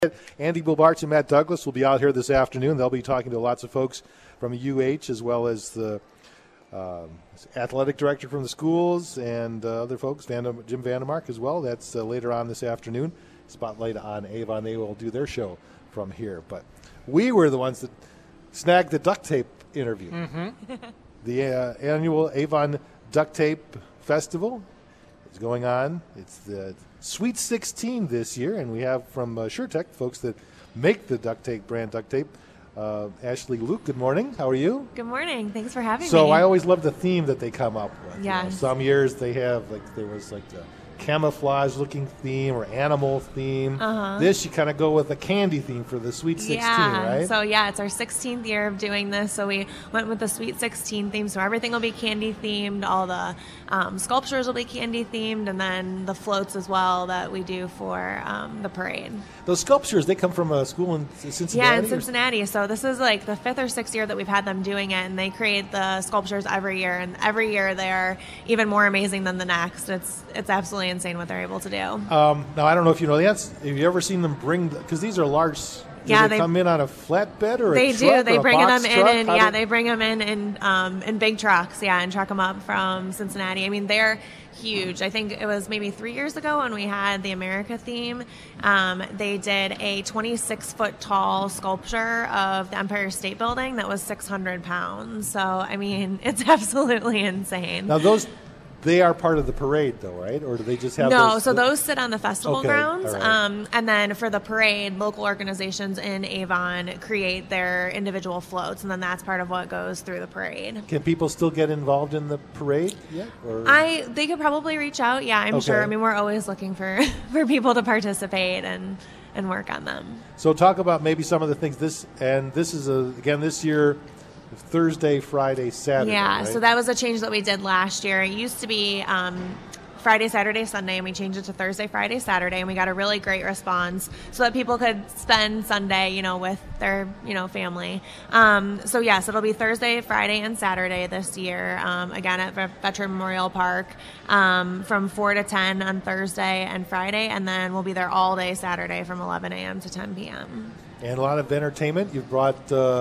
Andy Bobarch and Matt Douglas will be out here this afternoon. They'll be talking to lots of folks from UH as well as the athletic director from the schools and other folks, Jim Vandermark as well. That's later on this afternoon. Spotlight on Avon. They will do their show from here. But we were the ones that snagged the duct tape interview. Mm-hmm. The annual Avon Duct Tape Festival is going on. It's the Sweet 16 this year, and we have from SureTech, folks that make the duct tape, brand duct tape. Ashley Luke, good morning. How are you? Good morning. Thanks for having me. So I always love the theme that they come up with. Yes. You know, some years they have, there was the camouflage-looking theme or animal theme. Uh-huh. This, you kind of go with a candy theme for the Sweet 16, right? So, it's our 16th year of doing this. So we went with the Sweet 16 theme. So everything will be candy-themed. All the sculptures will be candy-themed. And then the floats as well that we do for the parade. Those sculptures, they come from a school in Cincinnati? Yeah, in Cincinnati. So this is the 5th or 6th year that we've had them doing it. And they create the sculptures every year. And every year they're even more amazing than the next. It's absolutely insane what they're able to do. Now, I don't know if you know the answer. Have you ever seen them bring, because these are large, they come in on a flatbed or they a truck? They or bring a box them truck? in, and they bring them in big trucks, and truck them up from Cincinnati. I mean, they're huge. I think it was maybe 3 years ago when we had the America theme. They did a 26-foot tall sculpture of the Empire State Building that was 600 pounds. So, I mean, it's absolutely insane. Now, they are part of the parade, though, right? Or do they just have No, so those sit on the festival grounds. Right. And then for the parade, local organizations in Avon create their individual floats, and then that's part of what goes through the parade. Can people still get involved in the parade yet? They could probably reach out, I'm sure. I mean, we're always looking for people to participate and work on them. So talk about maybe some of the things. This is, again, this year, Thursday, Friday, Saturday. Yeah, right? So that was a change that we did last year. It used to be Friday, Saturday, Sunday, and we changed it to Thursday, Friday, Saturday, and we got a really great response so that people could spend Sunday, with their, family. So it'll be Thursday, Friday, and Saturday this year, again at Veteran Memorial Park, from 4 to 10 on Thursday and Friday, and then we'll be there all day Saturday from 11 a.m. to 10 p.m. And a lot of entertainment. You've brought,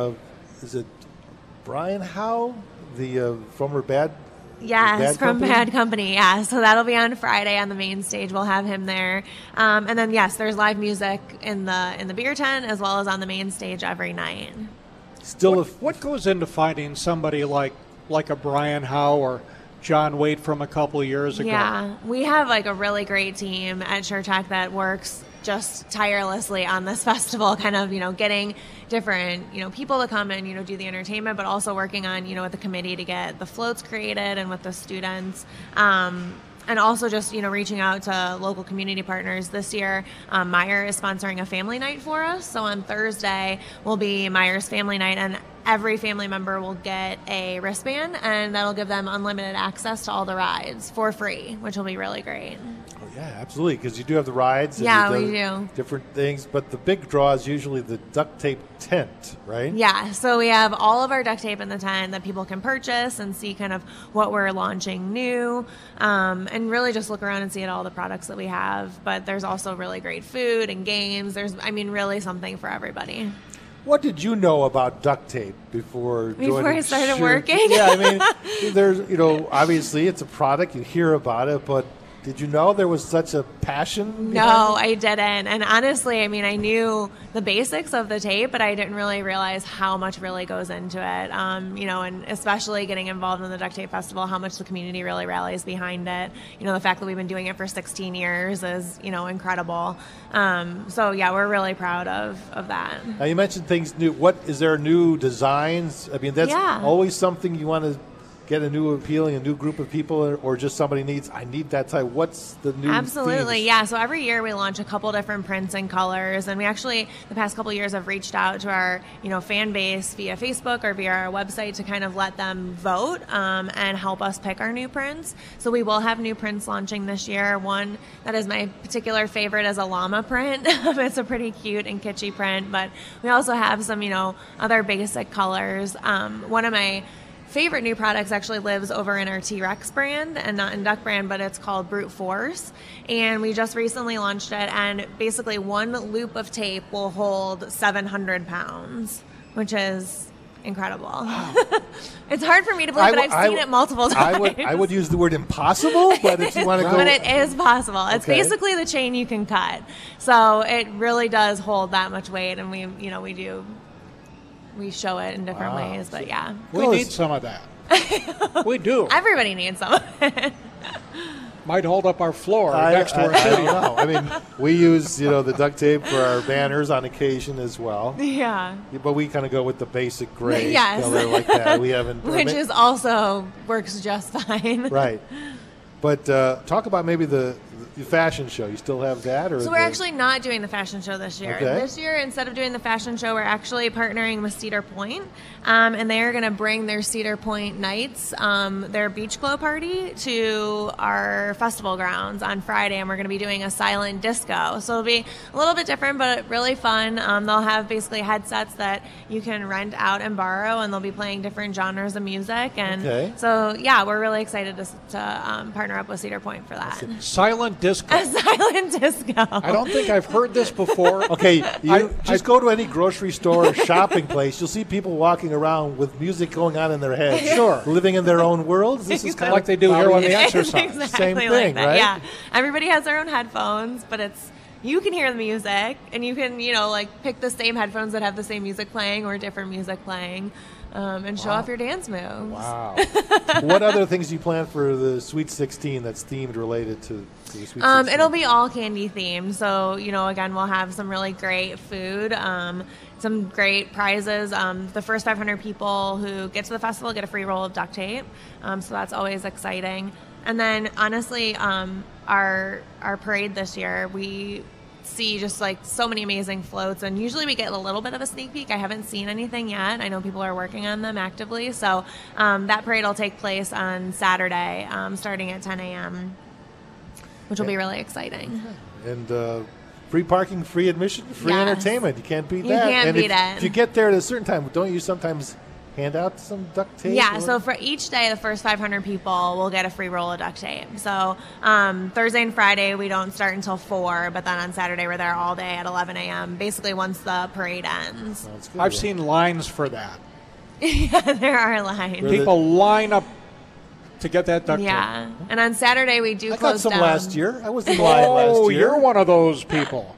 is it Brian Howe, the former Bad from Bad Company, yeah. So that'll be on Friday on the main stage. We'll have him there. And then, there's live music in the beer tent as well as on the main stage every night. What goes into finding somebody like a Brian Howe or John Waite from a couple of years ago? Yeah, we have a really great team at SureTech that works just tirelessly on this festival, kind of, getting different, people to come and, do the entertainment, but also working on, with the committee to get the floats created and with the students. And also just, reaching out to local community partners. This year, Meijer is sponsoring a family night for us. So on Thursday will be Meijer's family night, and every family member will get a wristband, and that'll give them unlimited access to all the rides for free, which will be really great. Oh, yeah, absolutely, because you do have the rides. And we do. Different things, but the big draw is usually the duct tape tent, right? Yeah, so we have all of our duct tape in the tent that people can purchase and see kind of what we're launching new, and really just look around and see all the products that we have. But there's also really great food and games. There's, really something for everybody. What did you know about duct tape before I started working? Yeah, there's, obviously it's a product, you hear about it, but did you know there was such a passion? No, I didn't. And honestly, I knew the basics of the tape, but I didn't really realize how much really goes into it. And especially getting involved in the Duct Tape Festival, how much the community really rallies behind it. The fact that we've been doing it for 16 years is, incredible. We're really proud of that. Now, you mentioned things new. Is there new designs? That's always something you want to get a new appealing, a new group of people, or just somebody I need that type. What's the new Absolutely, themes? yeah. So every year we launch a couple different prints and colors, and we actually, the past couple of years, have reached out to our, fan base via Facebook or via our website to kind of let them vote and help us pick our new prints. So we will have new prints launching this year. One that is my particular favorite is a llama print. It's a pretty cute and kitschy print, but we also have some, other basic colors. One of my favorite new products actually lives over in our T-Rex brand and not in Duck brand, but it's called Brute Force. And we just recently launched it, and basically one loop of tape will hold 700 pounds, which is incredible. Wow. It's hard for me to believe, but I've seen it multiple times. I would use the word impossible, but if you want to go... But it is possible. It's basically the chain you can cut. So it really does hold that much weight, and we show it in different ways, but yeah. We need some of that. We do. Everybody needs some of it. Might hold up our floor next to our I studio. don't know. I mean, we use, the duct tape for our banners on occasion as well. Yeah. But we kind of go with the basic gray Yes. color like that. We haven't... Which is also works just fine. Right. But talk about maybe the fashion show. You still have that? So we're actually not doing the fashion show this year. Okay. This year, instead of doing the fashion show, we're actually partnering with Cedar Point, and they are going to bring their Cedar Point Nights, their beach glow party, to our festival grounds on Friday, and we're going to be doing a silent disco. So it'll be a little bit different, but really fun. They'll have basically headsets that you can rent out and borrow, and they'll be playing different genres of music. And so, yeah, we're really excited to partner up with Cedar Point for that. Silent disco. A silent disco. I don't think I've heard this before. Okay, just go to any grocery store or shopping place. You'll see people walking around with music going on in their heads. Sure. Living in their own worlds. This is kind like of they do here on the exercise. Exactly Same thing, like that. right? Yeah. Everybody has their own headphones, but you can hear the music, and you can, pick the same headphones that have the same music playing or different music playing, and show off your dance moves. Wow. What other things do you plan for the Sweet 16 that's themed related to the Sweet 16? It'll be all candy themed. So, again, we'll have some really great food, some great prizes. The first 500 people who get to the festival get a free roll of duct tape. So that's always exciting. And then, honestly, our parade this year, we see just so many amazing floats, and usually we get a little bit of a sneak peek. I haven't seen anything yet. I know people are working on them actively. So that parade will take place on Saturday, starting at 10 a.m., which will be really exciting. And free parking, free admission, free entertainment. You can't beat that. You can't beat it. If you get there at a certain time, don't you sometimes hand out some duct tape? Yeah, so for each day, the first 500 people will get a free roll of duct tape. So Thursday and Friday, we don't start until 4, but then on Saturday, we're there all day at 11 a.m., basically once the parade ends. Good. I've seen lines for that. Yeah, there are lines. People line up to get that duct tape. Yeah, and on Saturday, we do I close got some down. last year. I was in line last year. You're one of those people.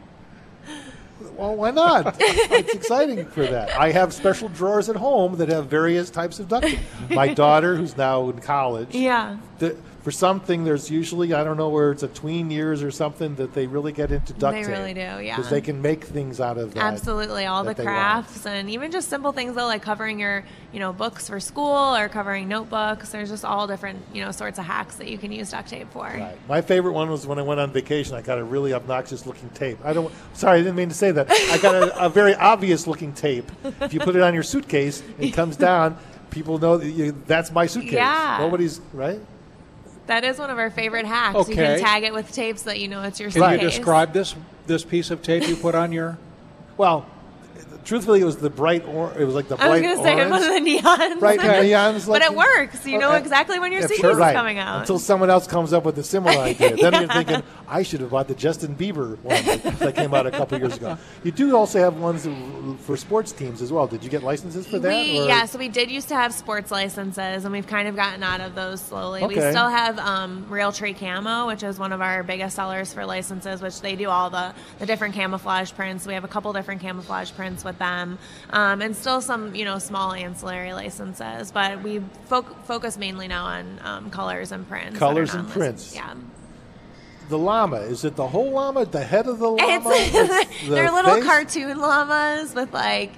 Well, why not? It's exciting for that. I have special drawers at home that have various types of duct tape. My daughter, who's now in college, Yeah. For something, there's usually, I don't know, where it's a tween years or something that they really get into duct tape. They really do, yeah. Because they can make things out of that. Absolutely, all the that they want. crafts and even just simple things though, like covering your, books for school or covering notebooks. There's just all different, sorts of hacks that you can use duct tape for. Right. My favorite one was when I went on vacation. I got a really obnoxious looking tape. Sorry, I didn't mean to say that. I got a very obvious looking tape. If you put it on your suitcase, it comes down. People know that's my suitcase. Yeah. Nobody's right. That is one of our favorite hacks. Okay. You can tag it with tape so that you know it's your Can suitcase. you describe this piece of tape you put on your... Well, truthfully, it was the bright orange. It was like the I was bright going to say it orange. was the neons. Bright neons. But it works. You know exactly when your suitcase is coming out. Until someone else comes up with a similar idea. Then you're thinking, I should have bought the Justin Bieber one that came out a couple years ago. You do also have ones for sports teams as well. Did you get licenses for that? Yeah, so we did used to have sports licenses, and we've kind of gotten out of those slowly. Okay. We still have Realtree Camo, which is one of our biggest sellers for licenses, which they do all the different camouflage prints. We have a couple different camouflage prints with them. And still some, small ancillary licenses, but we focus mainly now on colors and prints. Colors and prints. Yeah. The llama, is it the whole llama, the head of the llama? They're little face? cartoon llamas with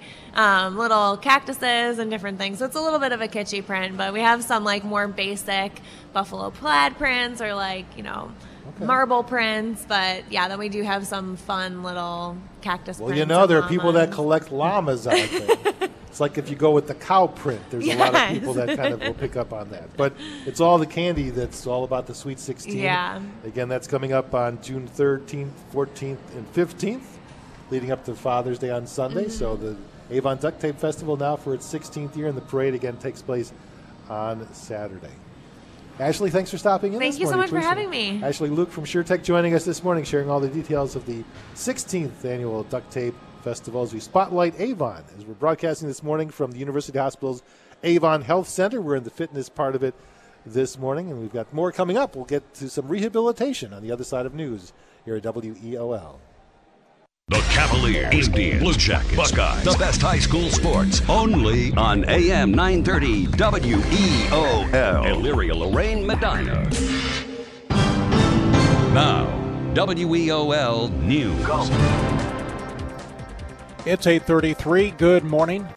little cactuses and different things. So it's a little bit of a kitschy print, but we have some more basic buffalo plaid prints or marble prints. But yeah, then we do have some fun little cactus prints. Well, there are and people that llamas. collect llamas out there. It's like if you go with the cow print, there's a lot of people that kind of will pick up on that. But it's all the candy that's all about the Sweet 16. Yeah. Again, that's coming up on June 13th, 14th, and 15th, leading up to Father's Day on Sunday. Mm-hmm. So the Avon Duct Tape Festival now for its 16th year, and the parade again takes place on Saturday. Ashley, thanks for stopping in Thank this you so morning. much for Appreciate having it. me. Ashley Luke from SureTech joining us this morning, sharing all the details of the 16th annual Duct Tape Festival as we spotlight Avon. As we're broadcasting this morning from the University Hospital's Avon Health Center, we're in the fitness part of it this morning, and we've got more coming up. We'll get to some rehabilitation on the other side of news here at WEOL. The Cavaliers, Indians, Blue Jackets, Buckeyes, the best high school sports, only on AM 930 WEOL. Elyria, Lorraine, Medina. Now, WEOL News. It's 8:33. Good morning.